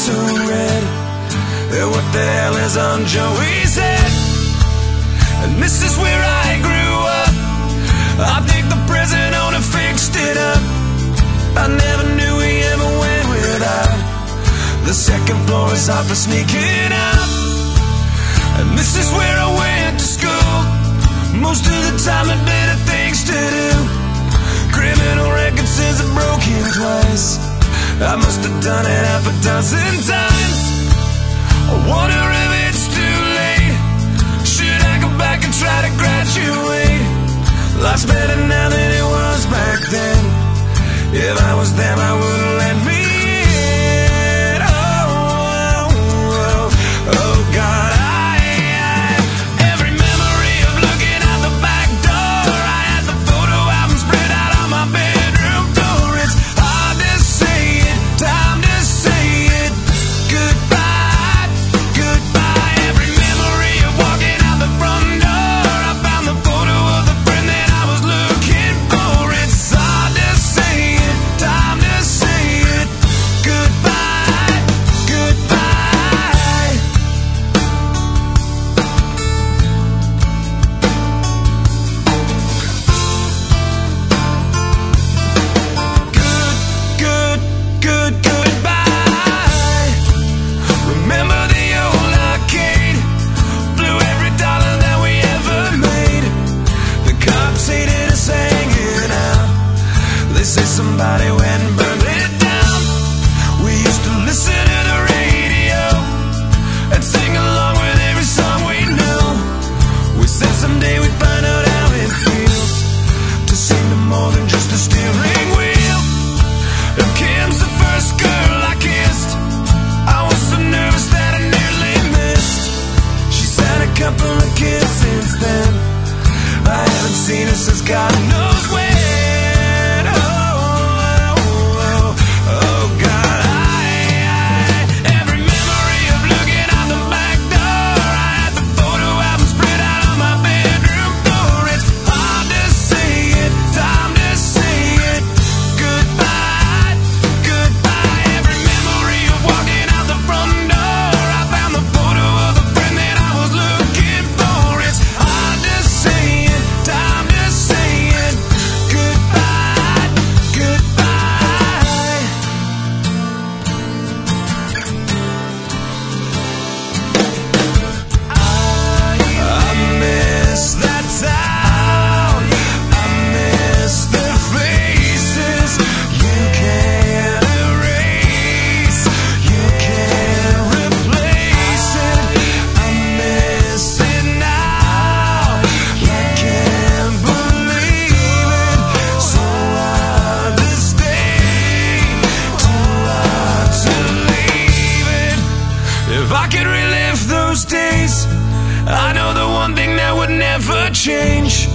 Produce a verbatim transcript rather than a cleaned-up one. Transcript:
so red. And what the hell is on Joey's head? And this is where I grew up. I think the present owner fixed it up. I never knew we ever went without. The second floor is hot for sneaking up. And this is where I went to school. Most of the time had better things to do. Criminal record says I broke in twice. I must have done it half a dozen times. I wonder if it's too late. Should I go back and try to graduate? Life's better now than it was back then. If I was them, I wouldn't let me in. Oh, oh, oh, oh God, I, I every memory of looking out the back door. I had the photo album spread out on my bedroom floor. It's hard to say it, time to say it. Goodbye, goodbye. Every memory of walking out the front door. I found the photo of the friend that I was looking for. It's hard to say it, time to say it. Goodbye, goodbye. Good, good, good, goodbye. Remember the old arcade? Blew every dollar that we ever made. The cops hated us hanging out. They say somebody went and burned it down. We used to listen to the radio and sing along with every song we knew. We said someday we'd find out how it feels to sing to more than just a steering wheel. And Kim's the first girl I kissed. I was so nervous that I nearly missed. She's had a couple of kids since then. I haven't seen her since God knows when. Oh, oh, oh, oh God, I, I every memory of looking out the back door. I had the photo album spread out on my bedroom floor. It's hard to say it, time to say it. Goodbye, goodbye. Every memory of walking out the front door. I found the photo of the friend that I was looking for. It's hard to say it, time to say it. Goodbye, goodbye. I miss that town. I miss the faces. You can't erase. You can't replace it. I miss it now. I can't believe it. So hard to stay, too hard to leave it. If I could relive those days, I know the one thing that would never change